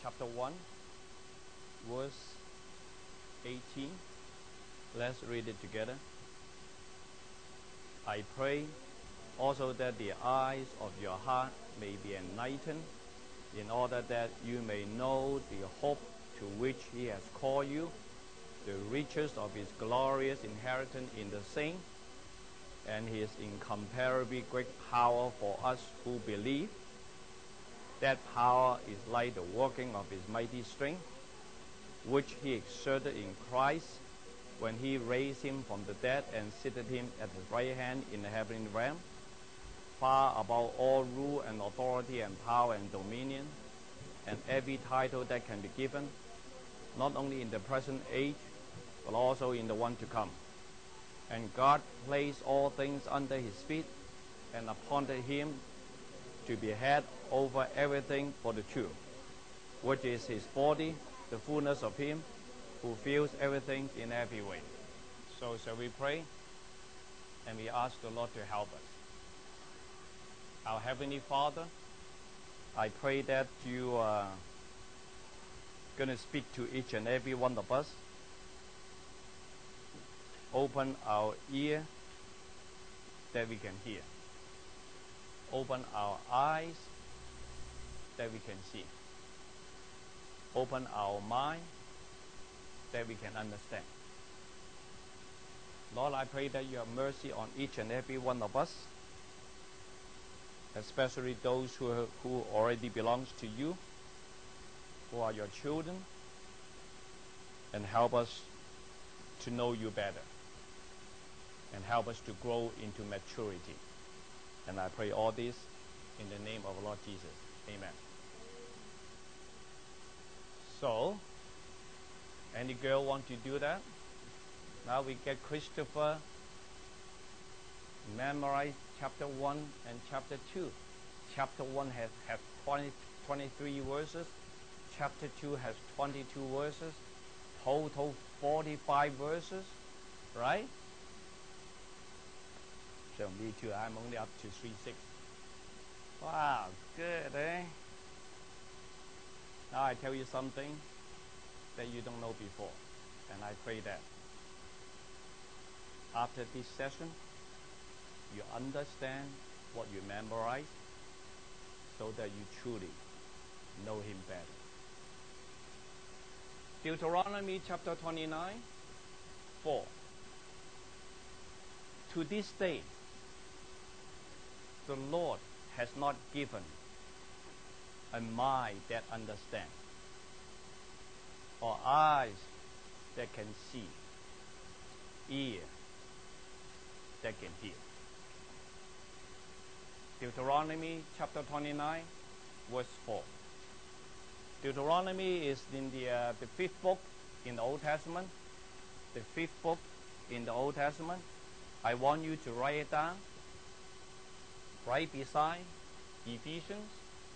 chapter 1, verse 18. Let's read it together. I pray also that the eyes of your heart may be enlightened, in order that you may know the hope to which he has called you, the riches of his glorious inheritance in the saints, and his incomparably great power for us who believe. That power is like the working of his mighty strength, which he exerted in Christ when he raised him from the dead and seated him at his right hand in the heavenly realm, far above all rule and authority and power and dominion, and every title that can be given, not only in the present age, but also in the one to come. And God placed all things under his feet, and appointed him to be head over everything for the church, which is his body, the fullness of him who fills everything in every way. So shall we pray, and we ask the Lord to help us. Our Heavenly Father, I pray that you are going to speak to each and every one of us. Open our ear that we can hear. Open our eyes that we can see. Open our mind that we can understand. Lord, I pray that you have mercy on each and every one of us, especially those who already belongs to you, who are your children, and help us to know you better, and help us to grow into maturity. And I pray all this in the name of the Lord Jesus. Amen. So, any girl want to do that? Now we get Christopher memorize chapter 1 and chapter 2. Chapter 1 has 23 verses. Chapter 2 has 22 verses. Total 45 verses. Right? So me too, I'm only up to 3:6. Wow, good, eh? Now I tell you something that you don't know before, and I pray that after this session, you understand what you memorize, so that you truly know him better. Deuteronomy chapter 29, 4. To this day, the Lord has not given a mind that understands, or eyes that can see, ear that can hear. Deuteronomy chapter 29, verse 4. Deuteronomy is in the fifth book in the Old Testament. The fifth book in the Old Testament. I want you to write it down right beside Ephesians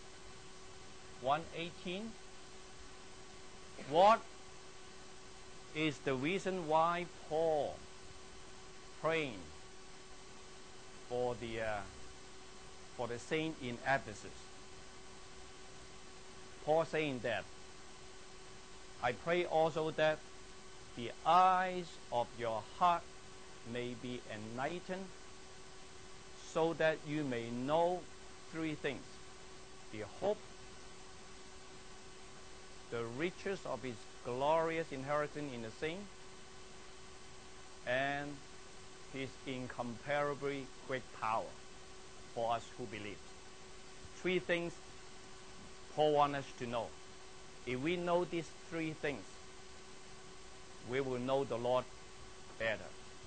1:18. What is the reason why Paul praying for the saint in Ephesus? Paul saying that, I pray also that the eyes of your heart may be enlightened, so that you may know three things: the hope, the riches of his glorious inheritance in the saints, and his incomparably great power for us who believe. Three things Paul wants us to know. If we know these three things, we will know the Lord better.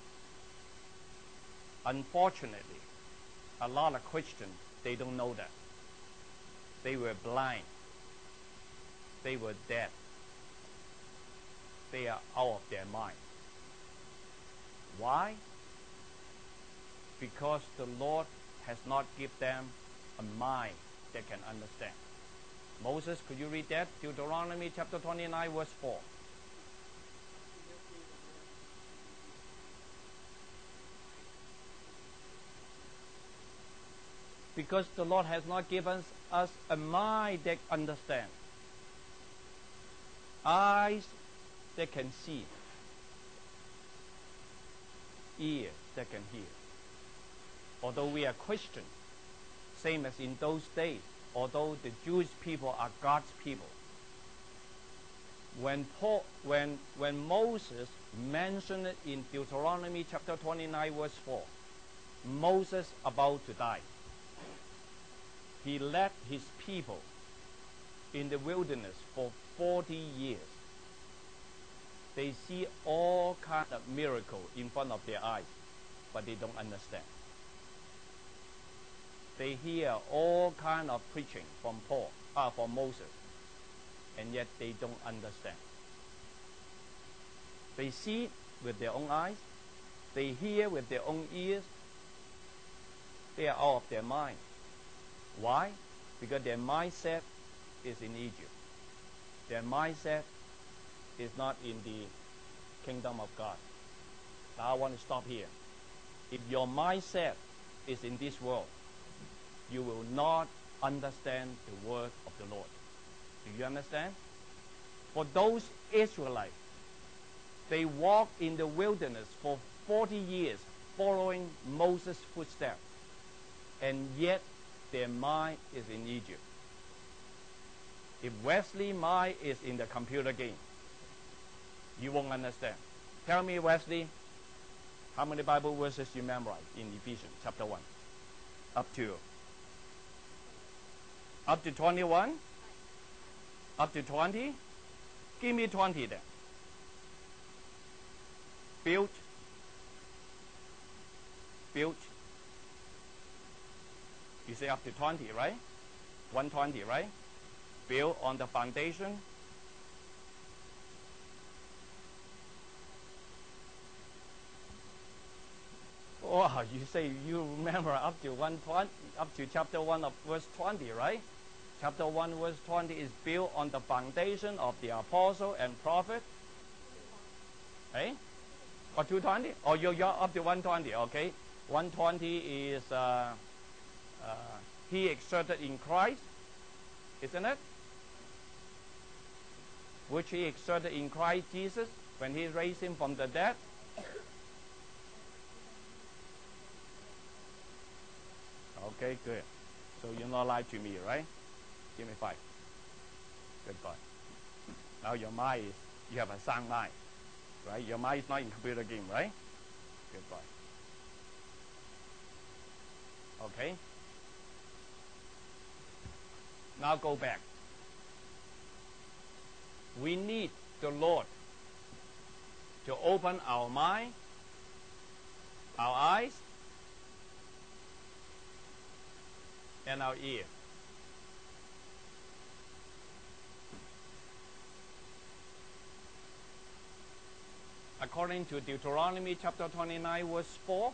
Unfortunately, a lot of Christians, they don't know that. They were blind. They were dead. They are out of their mind. Why? Because the Lord has not given them a mind that can understand. Moses, could you read that? Deuteronomy chapter 29, verse 4. Because the Lord has not given us a mind that understands. eyes that can see, ears that can hear. Although we are Christians, same as in those days, although the Jewish people are God's people, when Moses mentioned it in Deuteronomy chapter 29 verse 4, Moses about to die. He led his people in the wilderness for 40 years. They see all kinds of miracles in front of their eyes, but they don't understand. They hear all kinds of preaching from Moses, and yet they don't understand. They see with their own eyes, they hear with their own ears. They are out of their mind. Why? Because their mindset is in Egypt. Their mindset is not in the kingdom of God. Now I want to stop here. If your mindset is in this world, you will not understand the word of the Lord. Do you understand? For those Israelites, they walked in the wilderness for 40 years following Moses' footsteps, and yet their mind is in Egypt. If Wesley's mind is in the computer game, you won't understand. Tell me, Wesley, how many Bible verses you memorize in Ephesians chapter 1? Up to 21? Up to 20? Give me 20 then. Built. You say up to 20, right? 120, right? Built on the foundation. Oh, you say you remember up to 120, up to chapter 1 of verse 20, right? Chapter 1 verse 20 is built on the foundation of the apostle and prophet. Eh? Or 220? Or you're up to 120, okay? 120 is he exerted in Christ, isn't it? Which he exerted in Christ Jesus when he raised him from the dead. Okay, good. So you're not lying to me, right? Give me 5. Good boy. Now your mind is, you have a sound mind, right? Your mind is not in computer game, right? Good boy. Okay. Now go back. We need the Lord to open our mind, our eyes, and our ear. According to Deuteronomy chapter 29 verse 4,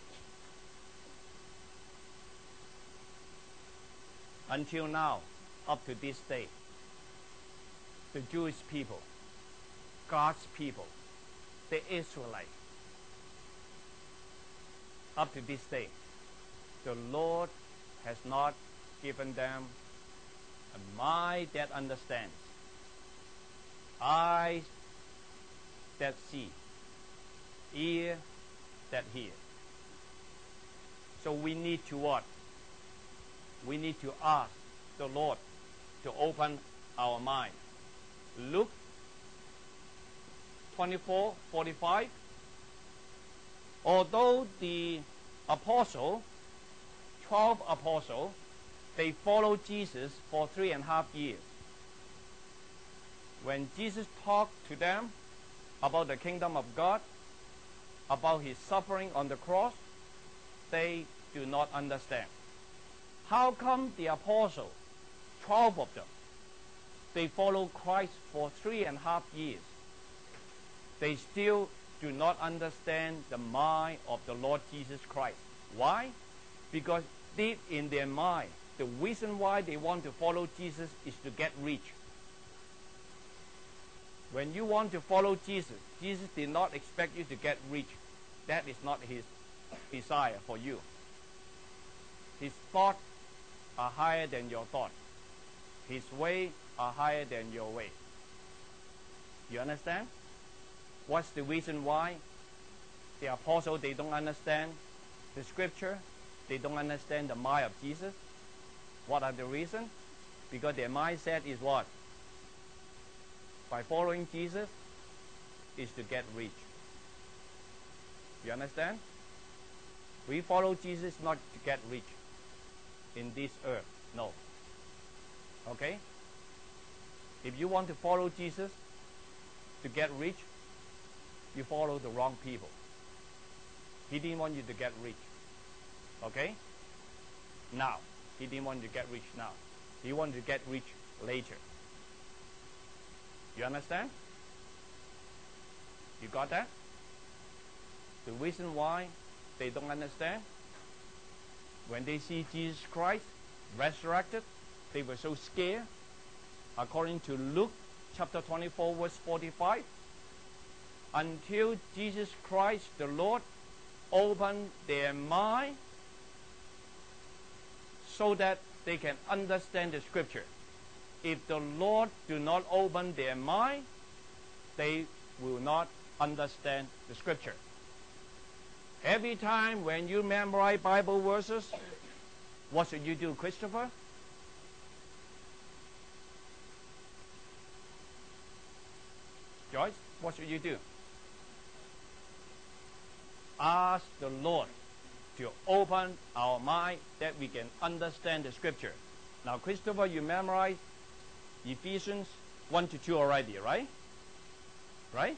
until now, up to this day, the Jewish people, God's people, the Israelites, up to this day, the Lord has not given them a mind that understands, eyes that see, ear that hear. So we need to what? We need to ask the Lord to open our mind. Luke 24:45. Although the 12 apostles, they followed Jesus for 3.5 years. When Jesus talked to them about the kingdom of God, about his suffering on the cross, they do not understand. How come the apostles, 12 of them, they followed Christ for 3.5 years? They still do not understand the mind of the Lord Jesus Christ. Why? Because deep in their mind, the reason why they want to follow Jesus is to get rich. When you want to follow Jesus, Jesus did not expect you to get rich. That is not his desire for you. His thoughts are higher than your thought. His ways are higher than your way. You understand? What's the reason why the apostles, they don't understand the scripture? They don't understand the mind of Jesus. What are the reasons? Because their mindset is what? By following Jesus is to get rich. You understand? We follow Jesus not to get rich in this earth. No. Okay? If you want to follow Jesus to get rich, you follow the wrong people. He didn't want you to get rich. Okay? Now. He didn't want you to get rich now. He wanted to get rich later. You understand? You got that? The reason why they don't understand, when they see Jesus Christ resurrected, they were so scared. According to Luke chapter 24 verse 45, until Jesus Christ the Lord opened their mind so that they can understand the scripture. If the Lord do not open their mind, they will not understand the scripture. Every time when you memorize Bible verses, what should you do, Christopher? Joyce, what should you do? Ask the Lord to open our mind that we can understand the scripture. Now, Christopher, you memorize Ephesians 1 to 2 already, right? Right?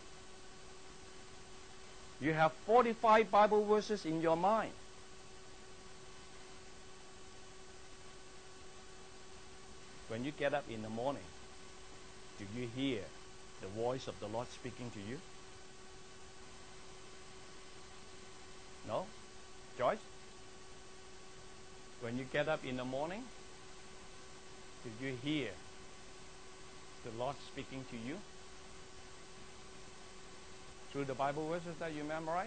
You have 45 Bible verses in your mind. When you get up in the morning, do you hear the voice of the Lord speaking to you? No? Joyce? When you get up in the morning, do you hear the Lord speaking to you? Through the Bible verses that you memorize?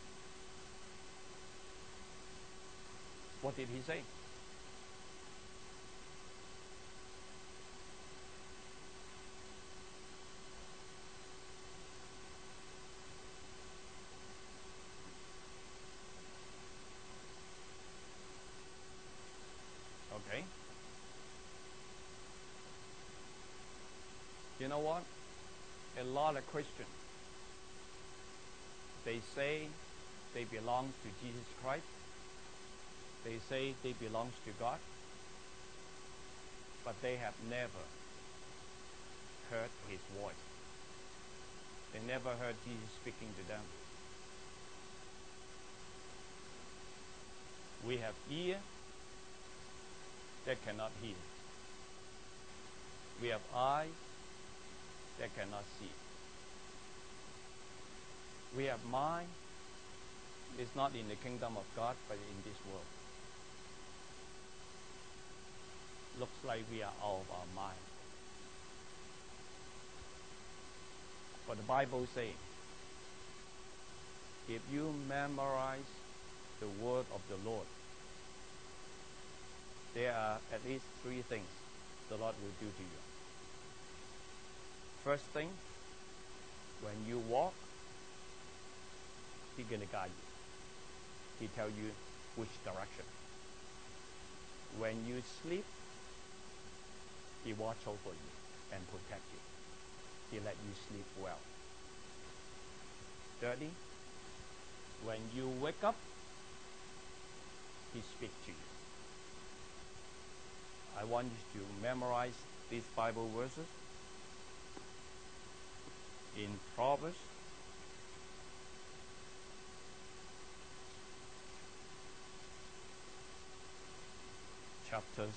What did he say? Okay. You know what? A lot of Christians, they say they belong to Jesus Christ. They say they belong to God. But they have never heard his voice. They never heard Jesus speaking to them. We have ear that cannot hear. We have eyes that cannot see. We have mind. It's not in the kingdom of God, but in this world. Looks like we are out of our mind. But the Bible says, if you memorize the word of the Lord, there are at least 3 things the Lord will do to you. First thing, when you walk, He's going to guide you. He tells you which direction. When you sleep, He watch over you and protect you. He let you sleep well. Thirdly, when you wake up, He speaks to you. I want you to memorize these Bible verses in Proverbs chapters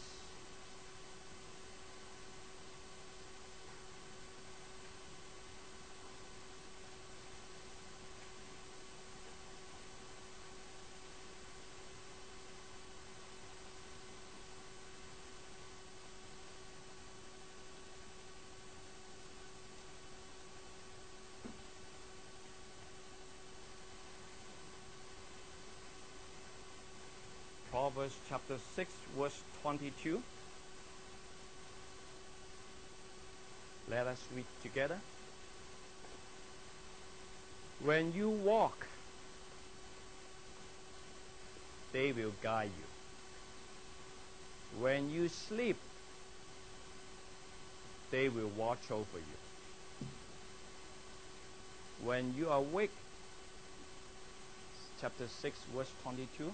6, verse 22. Let us read together. When you walk, they will guide you. When you sleep, they will watch over you. When you awake, chapter 6, verse 22.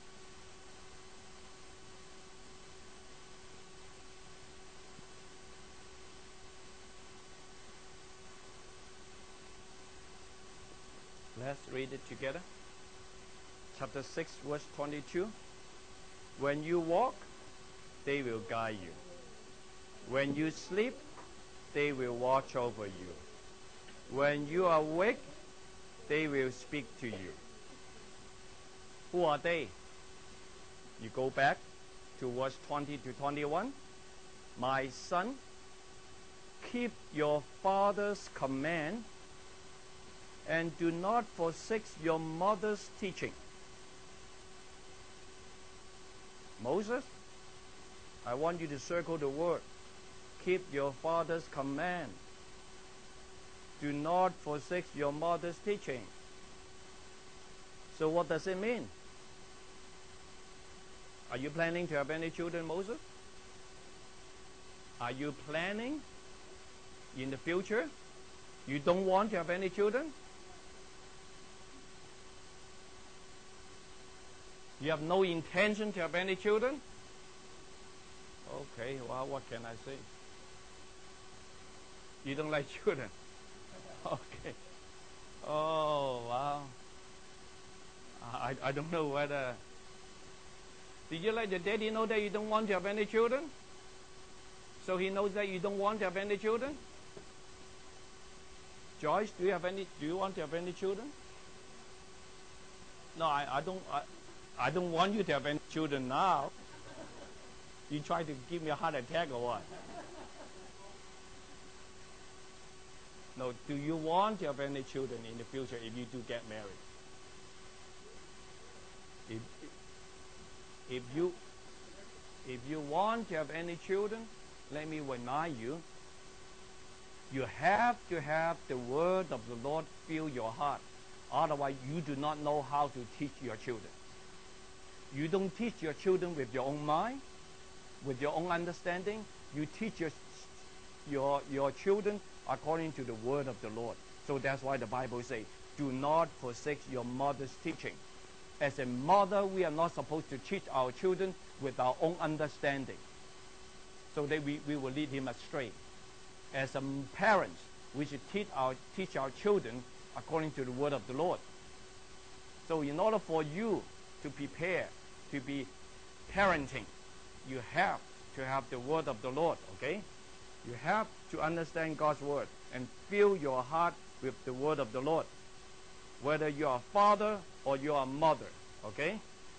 Let's read it together. Chapter 6, verse 22. When you walk, they will guide you. When you sleep, they will watch over you. When you are awake, they will speak to you. Who are they? You go back to verse 20 to 21. My son, keep your father's command and do not forsake your mother's teaching. Moses, I want you to circle the word. Keep your father's command. Do not forsake your mother's teaching. So what does it mean? Are you planning to have any children, Moses? Are you planning in the future? You don't want to have any children? You have no intention to have any children? Okay, well, what can I say? You don't like children? Okay. Oh, wow. I don't know whether... Did you let your daddy know that you don't want to have any children? So he knows that you don't want to have any children? Joyce, do you want to have any children? No, I don't want you to have any children now. You try to give me a heart attack or what? No, do you want to have any children in the future if you do get married? If you want to have any children, let me remind you, you have to have the word of the Lord fill your heart. Otherwise, you do not know how to teach your children. You don't teach your children with your own mind, with your own understanding. You teach your children according to the word of the Lord. So that's why the Bible says, do not forsake your mother's teaching. As a mother, we are not supposed to teach our children with our own understanding, so that we will lead him astray. As parents, we should teach our children according to the word of the Lord. So in order for you to prepare to be parenting, you have to have the word of the Lord, okay? You have to understand God's word and fill your heart with the word of the Lord, whether you are a father or you are a mother, okay?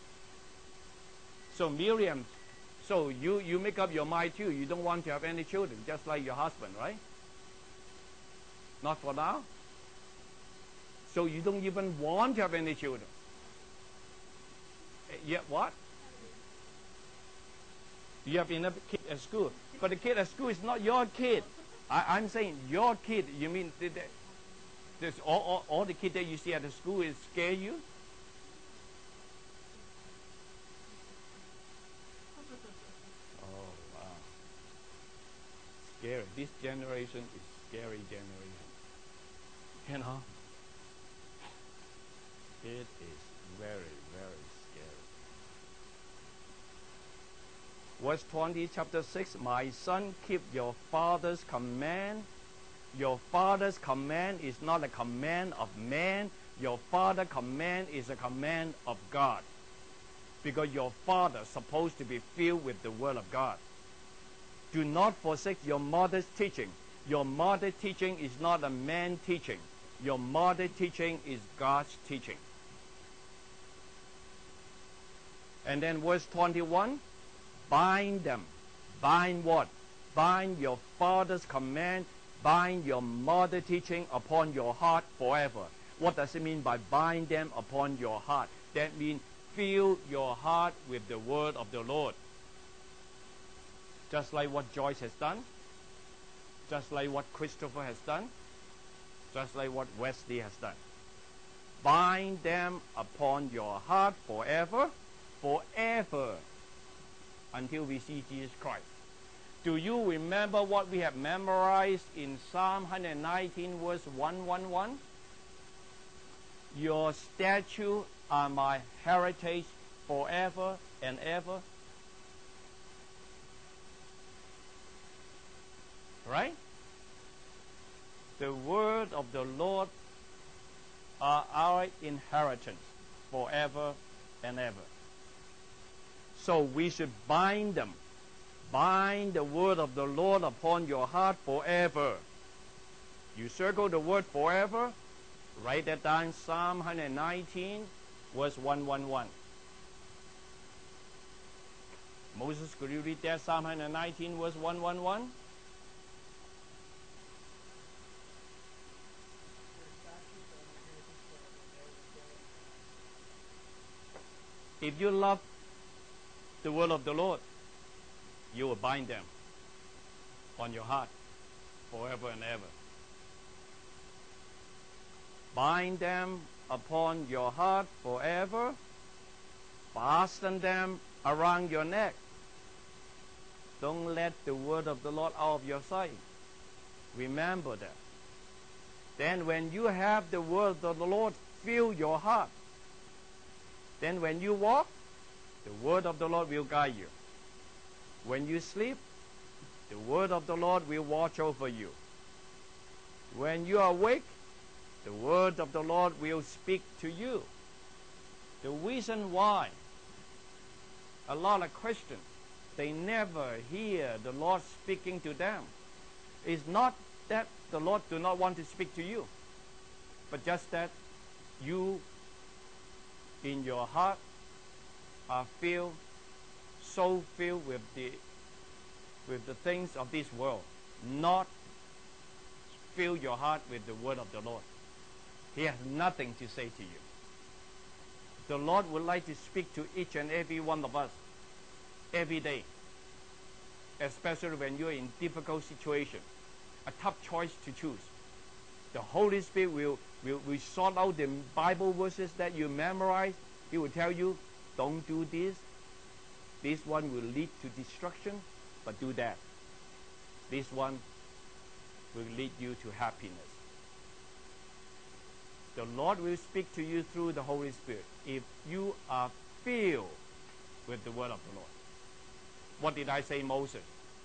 So Miriam, so you make up your mind too. You don't want to have any children, just like your husband, right? Not for now. So you don't even want to have any children. Yet what? You have enough kids at school. But the kid at school is not your kid. I'm saying your kid. You mean all the kids that you see at the school is scare you? Oh, wow. Scary. This generation is scary generation. You know? It is very, very scary. Verse 20, chapter 6, my son, keep your father's command. Your father's command is not a command of man. Your father's command is a command of God. Because your father is supposed to be filled with the word of God. Do not forsake your mother's teaching. Your mother's teaching is not a man teaching. Your mother's teaching is God's teaching. And then verse 21, bind them. Bind what? Bind your father's command, bind your mother's teaching upon your heart forever. What does it mean by bind them upon your heart? That means fill your heart with the word of the Lord. Just like what Joyce has done, just like what Christopher has done, just like what Wesley has done. bind them upon your heart forever, forever, until we see Jesus Christ. Do you remember what we have memorized in Psalm 119 verse 111? Your statutes are my heritage forever and ever. Right? The word of the Lord are our inheritance forever and ever. So we should bind them. Bind the word of the Lord upon your heart forever. You circle the word forever. Write that down. Psalm 119 verse 111. Moses, could you read that? Psalm 119 verse 111. If you love the word of the Lord, you will bind them on your heart forever and ever. Bind them upon your heart forever. Fasten them around your neck. Don't let the word of the Lord out of your sight. Remember that. Then when you have the word of the Lord fill your heart, then when you walk, the word of the Lord will guide you. When you sleep, the word of the Lord will watch over you. When you are awake, the word of the Lord will speak to you. The reason why a lot of Christians, they never hear the Lord speaking to them is not that the Lord do not want to speak to you, but just that you in your heart are so filled with the things of this world, not fill your heart with the word of the Lord. He has nothing to say to you. The Lord would like to speak to each and every one of us every day, especially when you're in difficult situation, a tough choice to choose. The Holy Spirit will sort out the Bible verses that you memorize. He will tell you, don't do this. This one will lead to destruction, but do that. This one will lead you to happiness. The Lord will speak to you through the Holy Spirit if you are filled with the word of the Lord. What did I say, Moses?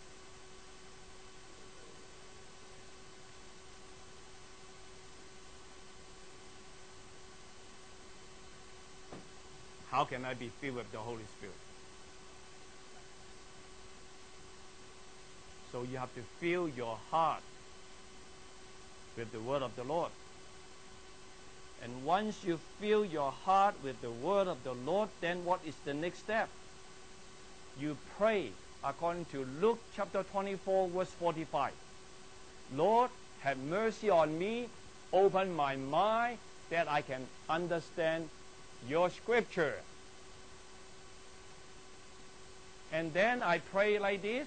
How can I be filled with the Holy Spirit? So you have to fill your heart with the word of the Lord. And once you fill your heart with the word of the Lord, then what is the next step? You pray according to Luke chapter 24 verse 45. Lord, have mercy on me, open my mind that I can understand your scripture. And then I pray like this.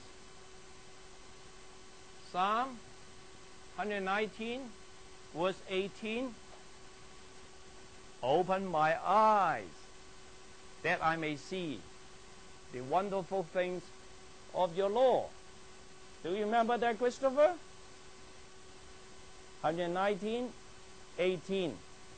Psalm 119 verse 18. Open my eyes that I may see the wonderful things of your law. Do you remember that, Christopher? 119, 18.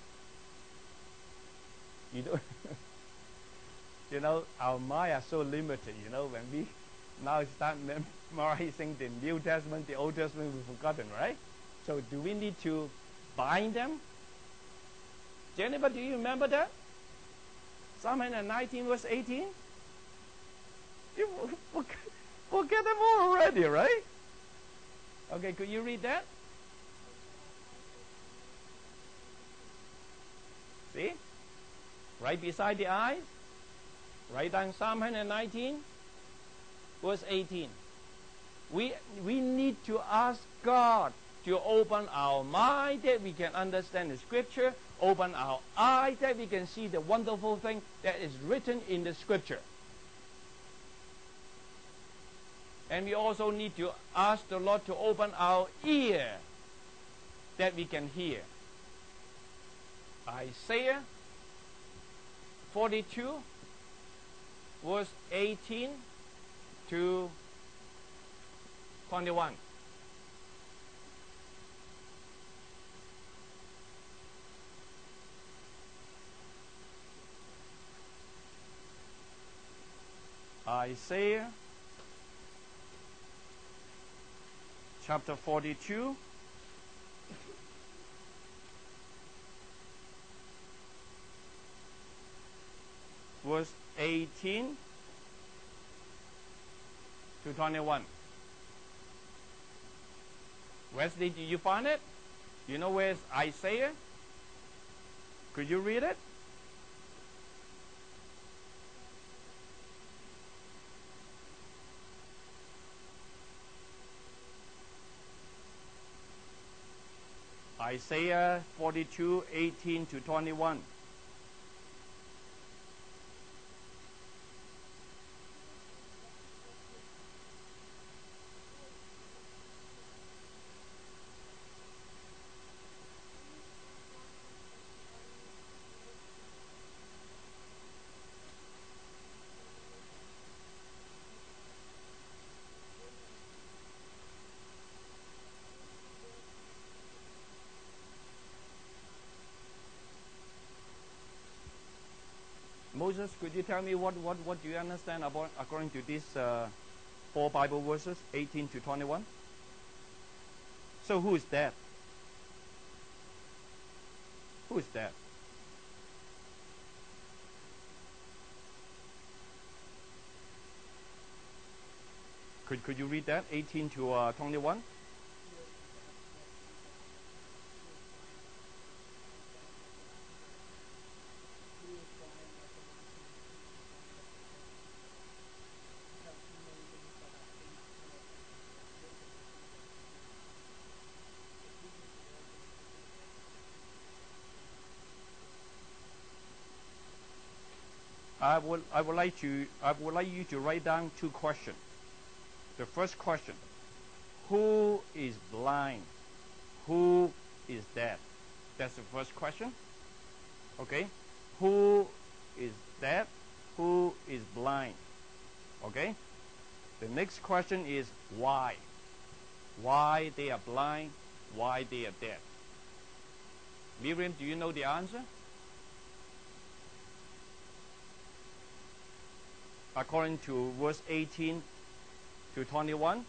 You do. You know, our mind are so limited. You know, when we now start memorizing the New Testament, the Old Testament, we've forgotten, right? So do we need to bind them? Jennifer, do you remember that? Psalm 119 verse 18? You forget them all already, right? Okay, could you read that? See? Right beside the eyes. Write down Psalm 119 verse 18. We need to ask God to open our mind that we can understand the scripture, open our eyes that we can see the wonderful thing that is written in the scripture. And we also need to ask the Lord to open our ear that we can hear. Isaiah 42, verse 18 to 21. Isaiah chapter 42, verse 18 to 21. Wesley, did you find it? You know where's Isaiah? Could you read it? Isaiah 42, 18 to 21. Moses, could you tell me what do you understand about according to these 4 Bible verses, 18 to 21? So who is that? Who is that? Could you read that, 18 to 21? I would like you to write down 2 questions. The first question: who is blind? Who is dead? That's the first question. Okay? Who is dead? Who is blind? Okay? The next question is why? Why they are blind? Why they are dead? Miriam, do you know the answer? According to verse 18 to 21,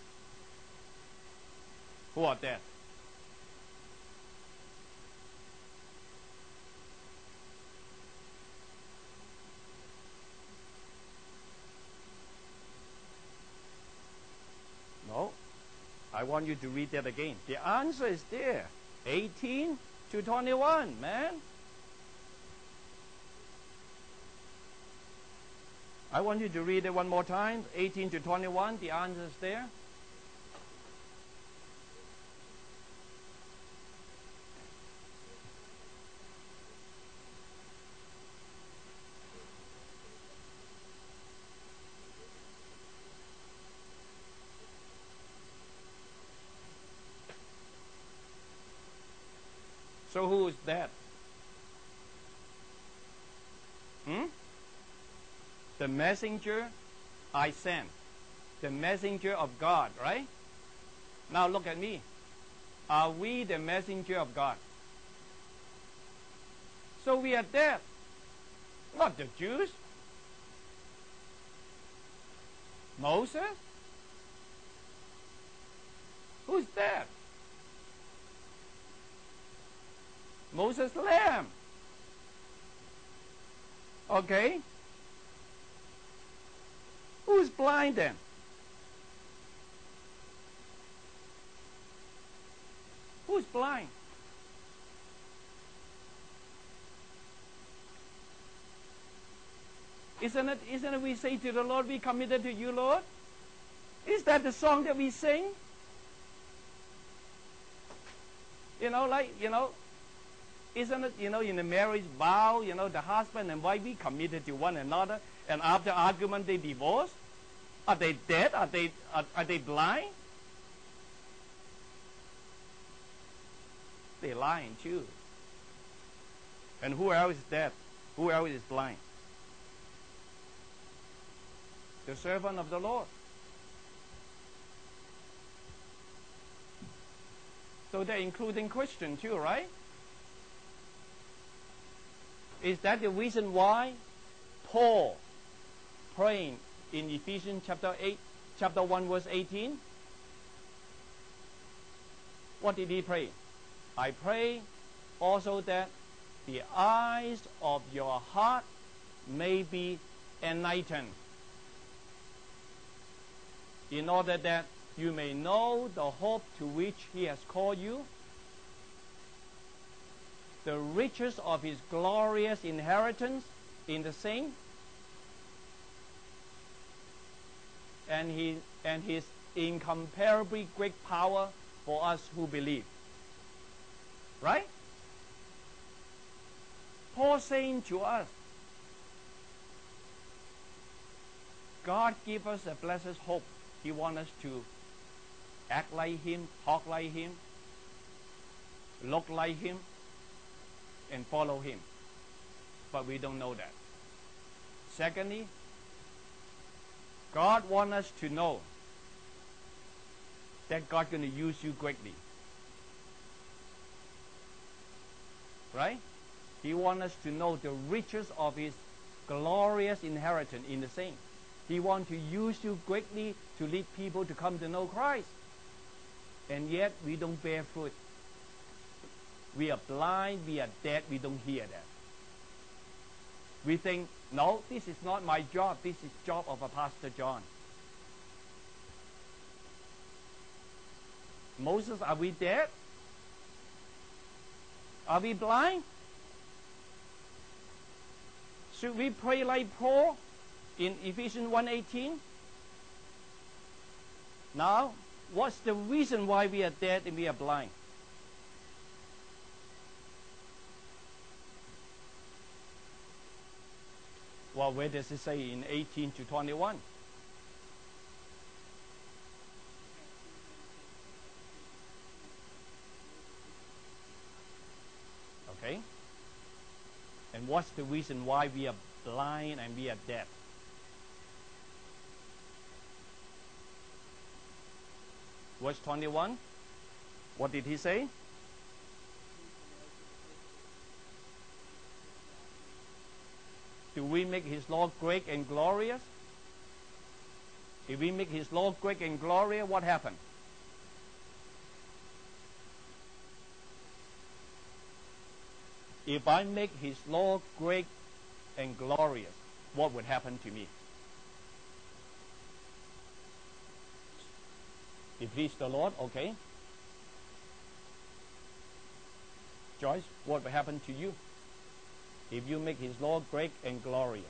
who are dead? No. I want you to read that again. The answer is there. 18 to 21, man. I want you to read it one more time. 18 to 21, the answer is there. So who is that? The messenger I sent. The messenger of God, right? Now look at me. Are we the messenger of God? So we are dead. Not the Jews. Moses? Who's dead? Moses' lamb. Okay? Who's blind then? Who's blind? Isn't it we say to the Lord, we committed to you, Lord? Is that the song that we sing? Isn't it, in the marriage vow, the husband and wife, we committed to one another, and after argument they divorce? Are they dead? Are they blind? They're lying too. And who else is deaf? Who else is blind? The servant of the Lord. So they're including Christian too, right? Is that the reason why Paul praying in Ephesians chapter 1 verse 18? What did he pray? I pray also that the eyes of your heart may be enlightened, in order that you may know the hope to which he has called you, the riches of his glorious inheritance in the saints, and his incomparably great power for us who believe. Right? Paul saying to us, God give us a blessed hope. He wants us to act like him, talk like him, look like him, and follow him. But we don't know that. Secondly, God wants us to know that God's going to use you greatly. Right? He wants us to know the riches of his glorious inheritance in the saints. He wants to use you greatly to lead people to come to know Christ. And yet we don't bear fruit. We are blind, we are dead, we don't hear that. We think, no, this is not my job, this is the job of a Pastor John. Moses, are we dead? Are we blind? Should we pray like Paul in Ephesians 1:18? Now, what's the reason why we are dead and we are blind? Well, where does it say in 18 to 21? Okay? And what's the reason why we are blind and we are deaf? Verse 21, what did he say? Do we make his law great and glorious? If we make his law great and glorious, what happened? If I make his law great and glorious, what would happen to me? It pleased the Lord, okay. Joyce, what will happen to you if you make his law great and glorious?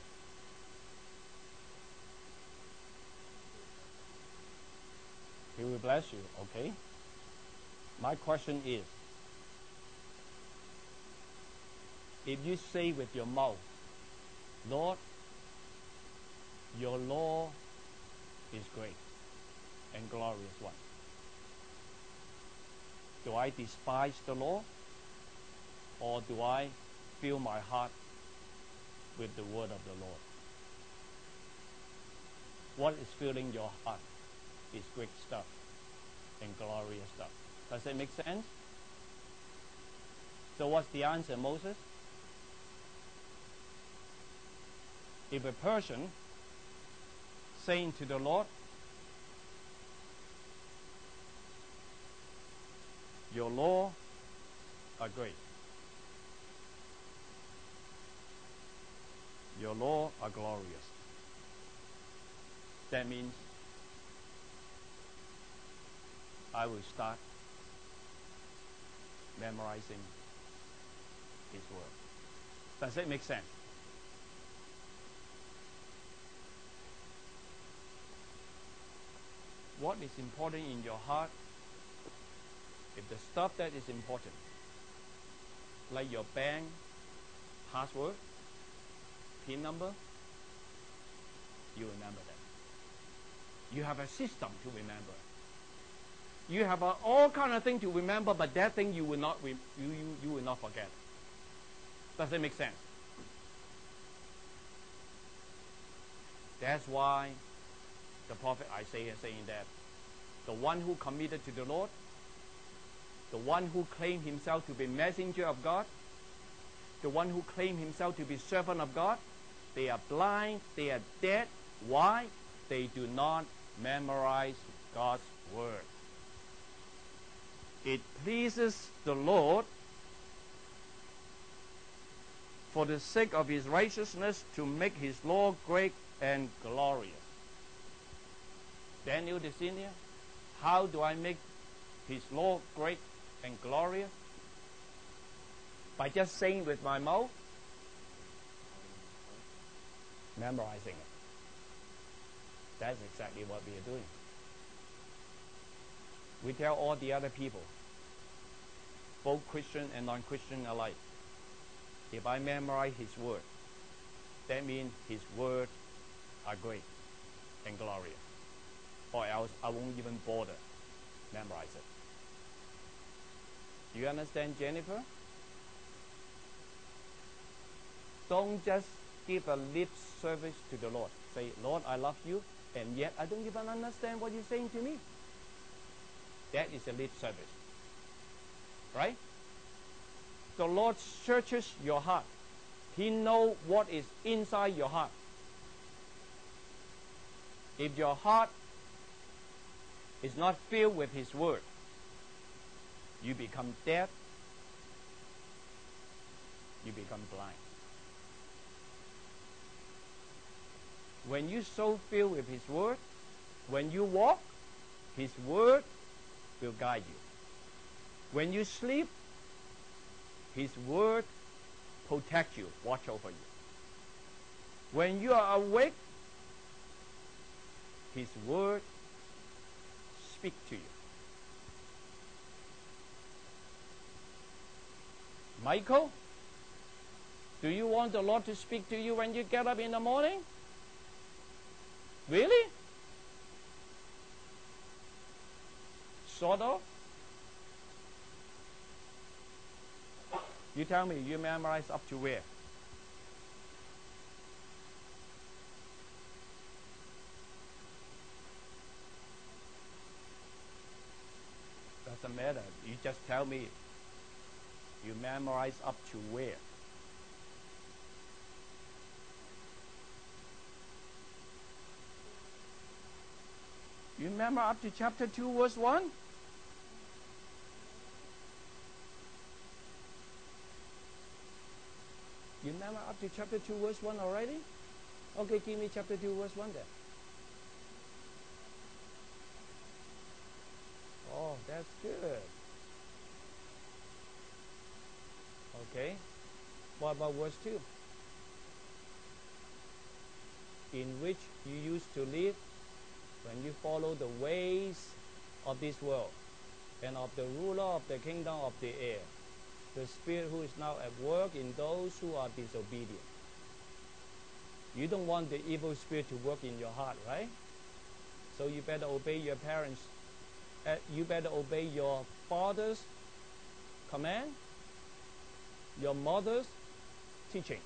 He will bless you, okay. My question is, if you say with your mouth, Lord, your law is great and glorious one, do I despise the law, or do I fill my heart with the word of the Lord? What is filling your heart is great stuff and glorious stuff. Does that make sense? So what's the answer, Moses? If a person saying to the Lord, your law are great, your law are glorious, that means I will start memorizing his word. Does that make sense? What is important in your heart? If the stuff that is important, like your bank password, PIN number, you remember that. You have a system to remember. You have all kind of thing to remember, but that thing you will not you will not forget. Does it make sense? That's why the prophet Isaiah is saying that the one who committed to the Lord, the one who claimed himself to be messenger of God, the one who claimed himself to be servant of God, they are blind, they are dead. Why? They do not memorize God's word. It pleases the Lord for the sake of his righteousness to make his law great and glorious. Daniel the senior, how do I make his law great and glorious? By just saying with my mouth, memorizing it. That's exactly what we are doing. We tell all the other people, both Christian and non-Christian alike, if I memorize his word, that means his words are great and glorious. Or else I won't even bother memorize it. Do you understand, Jennifer? Don't just give a lip service to the Lord. Say, Lord, I love you, and yet I don't even understand what you're saying to me. That is a lip service. Right? The Lord searches your heart. He knows what is inside your heart. If your heart is not filled with his word, you become deaf, you become blind. When you so filled with his word, when you walk, his word will guide you. When you sleep, his word protect you, watch over you. When you are awake, his word speak to you. Michael, do you want the Lord to speak to you when you get up in the morning? Really? Sort of? You tell me, you memorize up to where? Doesn't matter. You just tell me. You memorize up to where? You remember up to chapter 2, verse 1? You remember up to chapter 2, verse 1 already? Okay, give me chapter 2, verse 1 then. Oh, that's good. Okay. What about verse 2? In which you used to live when you follow the ways of this world and of the ruler of the kingdom of the air, the spirit who is now at work in those who are disobedient. You don't want the evil spirit to work in your heart, right? So you better obey your parents. You better obey your father's command, your mother's teaching.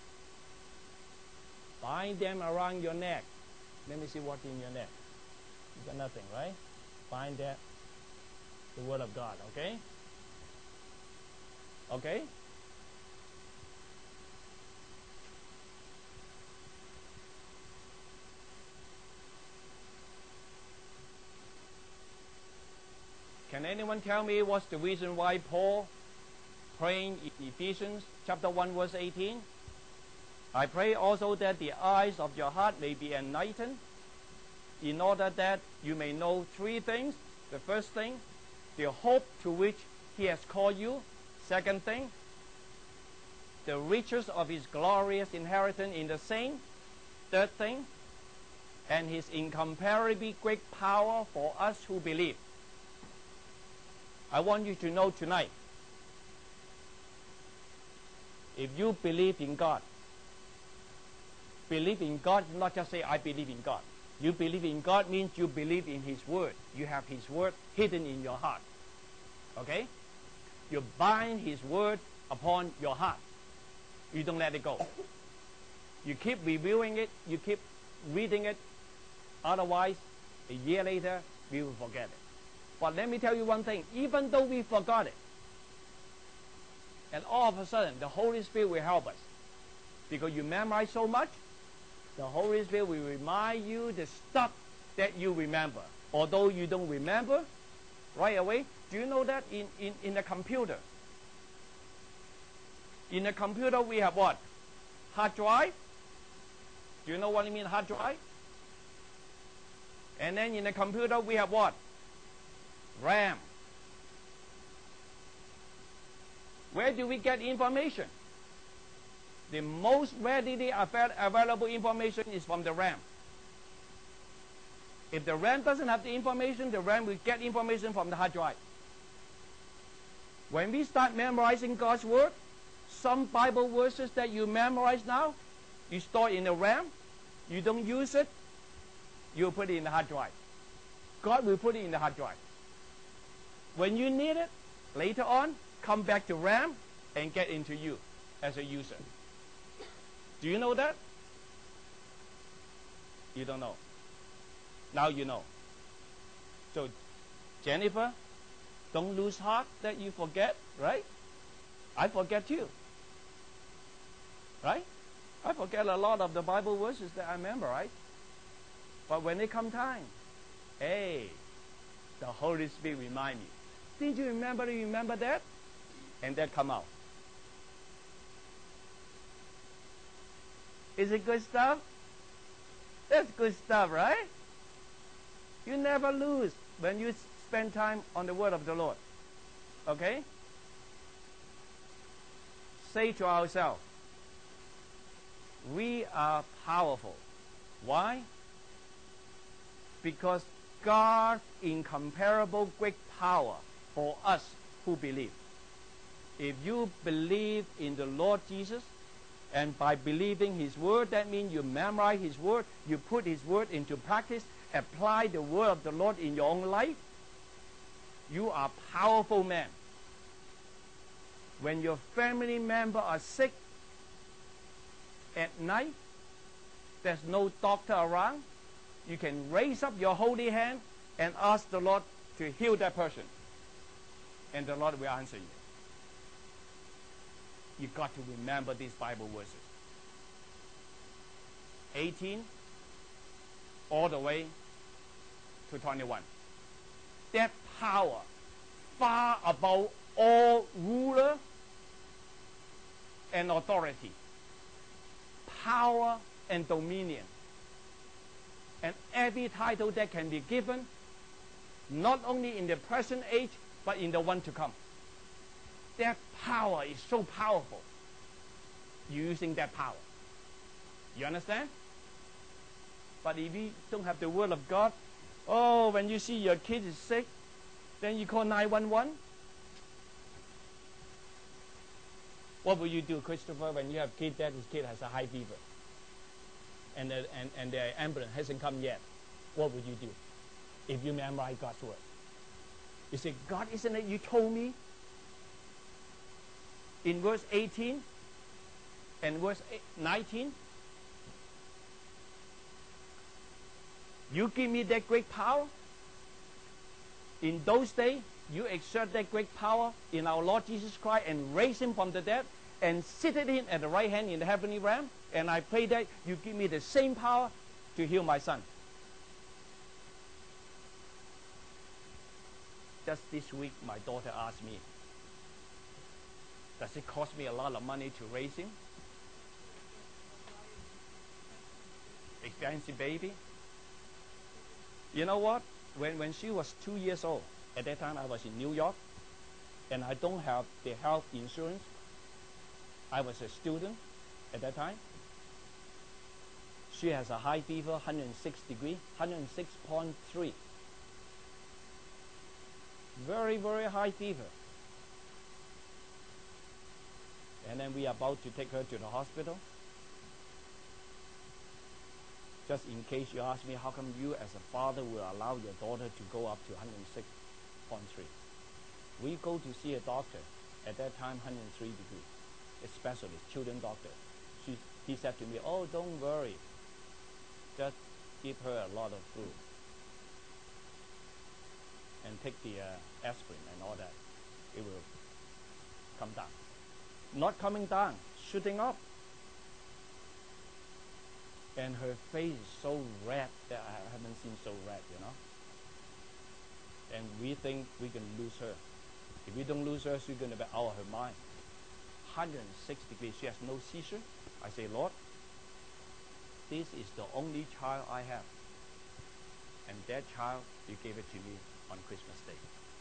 Bind them around your neck. Let me see what's in your neck. You got nothing, right? Bind that, the word of God, okay? Okay? Can anyone tell me what's the reason why Paul praying in Ephesians chapter 1 verse 18? I pray also that the eyes of your heart may be enlightened, in order that you may know three things. The first thing, the hope to which he has called you. Second thing, the riches of his glorious inheritance in the saints. Third thing, and his incomparably great power for us who believe. I want you to know tonight, if you believe in God, believe in God, not just say, I believe in God. You believe in God means you believe in his word. You have his word hidden in your heart. Okay? You bind his word upon your heart. You don't let it go. You keep reviewing it, you keep reading it. Otherwise, a year later, we will forget it. But let me tell you one thing, even though we forgot it, and all of a sudden, the Holy Spirit will help us. Because you memorize so much, the Holy Spirit will remind you the stuff that you remember. Although you don't remember right away. Do you know that in a computer? In a computer we have what? Hard drive. Do you know what I mean, hard drive? And then in a computer we have what? RAM. Where do we get information? The most readily available information is from the RAM. If the RAM doesn't have the information, the RAM will get information from the hard drive. When we start memorizing God's Word, some Bible verses that you memorize now, you store in the RAM, you don't use it, you put it in the hard drive. God will put it in the hard drive. When you need it, later on, come back to RAM and get into you as a user. Do you know that? You don't know. Now you know. So, Jennifer, don't lose heart that you forget, right? I forget too. Right? I forget a lot of the Bible verses that I memorize. But when it come time, hey, the Holy Spirit remind me. Did you remember that? And that come out. Is it good stuff? That's good stuff, right? You never lose when you spend time on the Word of the Lord. Okay? Say to ourselves, we are powerful. Why? Because God's incomparable great power for us who believe. If you believe in the Lord Jesus, and by believing His Word, that means you memorize His Word, you put His Word into practice, apply the Word of the Lord in your own life, you are a powerful man. When your family member are sick at night, there's no doctor around, you can raise up your holy hand and ask the Lord to heal that person. And the Lord will answer you. You got to remember these Bible verses. 18 all the way to 21. That power far above all ruler and authority, power and dominion, and every title that can be given, not only in the present age, but in the one to come. That power is so powerful. Using that power. You understand? But if you don't have the Word of God, oh, when you see your kid is sick, then you call 911. What will you do, Christopher, when you have a kid that his kid has a high fever and the ambulance hasn't come yet? What would you do if you memorize God's Word? You say, God, isn't it you told me in verse 18 and verse 19, you give me that great power. In those days, you exert that great power in our Lord Jesus Christ and raise Him from the dead and seated Him at the right hand in the heavenly realm. And I pray that you give me the same power to heal my son. Just this week, my daughter asked me, does it cost me a lot of money to raise him? Expensive baby. You know what? When she was 2 years old, at that time I was in New York, and I don't have the health insurance. I was a student at that time. She has a high fever, 106 degrees, 106.3. Very, very high fever. And then we are about to take her to the hospital. Just in case you ask me, how come you as a father will allow your daughter to go up to 106.3? We go to see a doctor, at that time 103 degrees. a specialist, children doctor. He said to me, "Oh, don't worry. Just give her a lot of food and take the aspirin and all that. It will come down." Not coming down, shooting up. And her face is so red that I haven't seen so red, you know. And we think we can lose her. If we don't lose her, she's going to be out of her mind. 106 degrees, she has no seizure. I say, "Lord, this is the only child I have. And that child, you gave it to me on Christmas Day."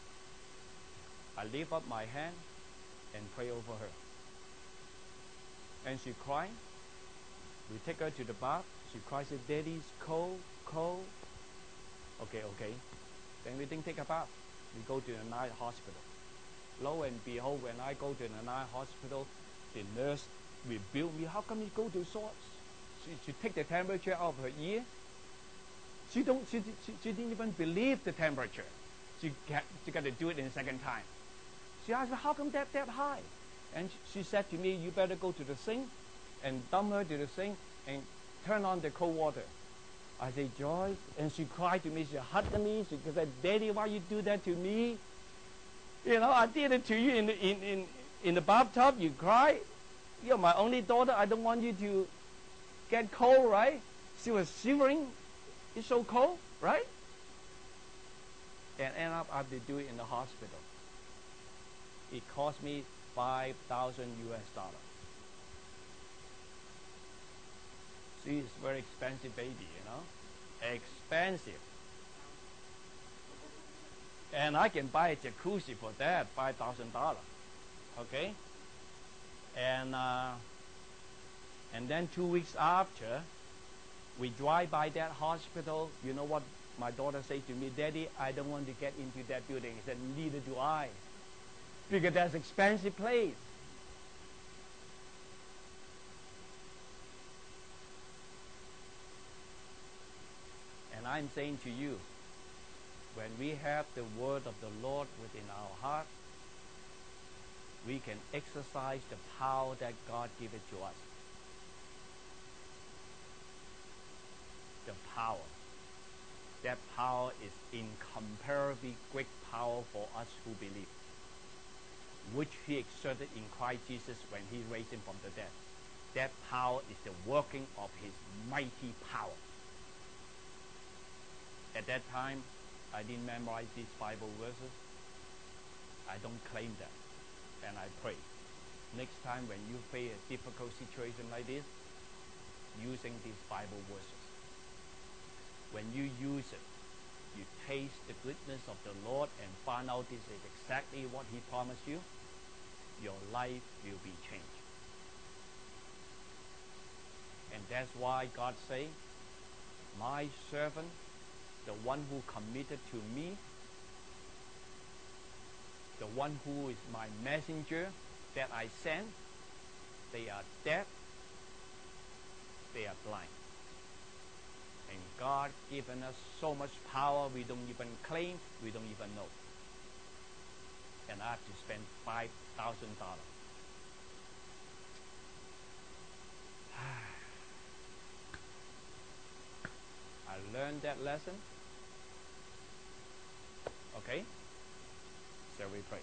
I lift up my hand and pray over her. And she cried. We take her to the bath. She cries, said, "Daddy, it's cold, cold." Okay. Then we didn't take a bath. We go to the night hospital. Lo and behold, when I go to the night hospital, the nurse rebuked me. "How come you go to shots?" She take the temperature out of her ear. She didn't even believe the temperature. She got to do it in the second time. She asked me, "How come that high?" And she said to me, "You better go to the sink and dump her to the sink and turn on the cold water." I said, "Joyce," and she cried to me. She hugged me. She said, "Daddy, why you do that to me? You know, I did it to you in the bathtub. You cry. You're my only daughter. I don't want you to get cold, right?" She was shivering. It's so cold, right? And end up I have to do it in the hospital. It cost me $5,000 US. She's a very expensive baby, you know. Expensive. And I can buy a jacuzzi for that, $5,000. Okay? And then 2 weeks after, we drive by that hospital. You know what my daughter said to me? "Daddy, I don't want to get into that building." He said, "Neither do I. Because that's an expensive place." And I'm saying to you, when we have the word of the Lord within our heart, we can exercise the power that God gave it to us. The power. That power is incomparably great power for us who believe, which He exerted in Christ Jesus when He raised Him from the dead. That power is the working of His mighty power. At that time, I didn't memorize these Bible verses. I don't claim that. And I pray. Next time when you face a difficult situation like this, using these Bible verses. When you use it, you taste the goodness of the Lord and find out this is exactly what He promised you, your life will be changed. And that's why God say, "My servant, the one who committed to me, the one who is my messenger that I sent, they are deaf, they are blind." And God given us so much power we don't even claim, we don't even know. And I have to spend $5,000. I learned that lesson. Okay? Shall we pray?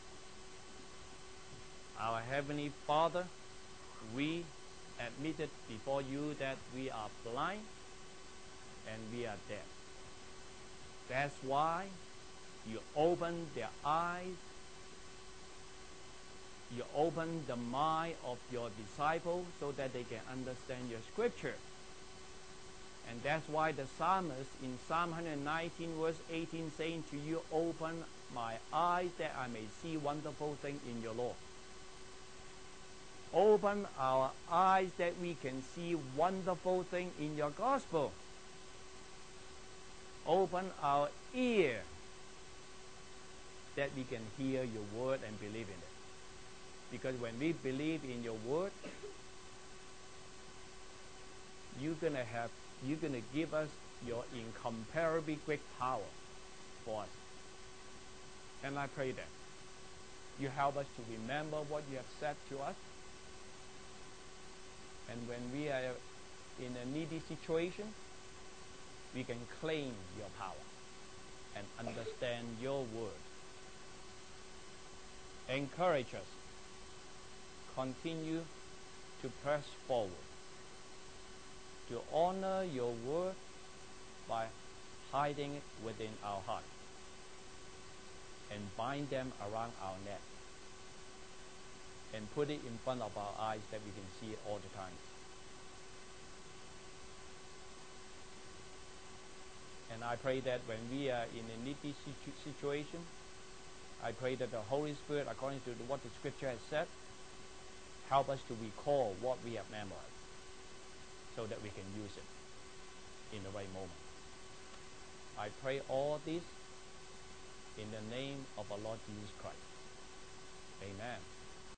Our Heavenly Father, we admitted before you that we are blind and we are deaf. That's why you open their eyes, you open the mind of your disciples so that they can understand your scripture. And that's why the psalmist in Psalm 119 verse 18 saying to you, "Open my eyes that I may see wonderful things in your law." Open our eyes that we can see wonderful things in your gospel. Open our ear that we can hear your word and believe in it. Because when we believe in your word, you're gonna give us your incomparably great power for us. And I pray that you help us to remember what you have said to us And when we are in a needy situation, we can claim your power and understand your word. Encourage us. Continue to press forward, to honor your word by hiding it within our heart and bind them around our neck and put it in front of our eyes that we can see it all the time. And I pray that when we are in a needy situation, I pray that the Holy Spirit, according to what the Scripture has said, help us to recall what we have memorized so that we can use it in the right moment. I pray all this in the name of our Lord Jesus Christ. Amen.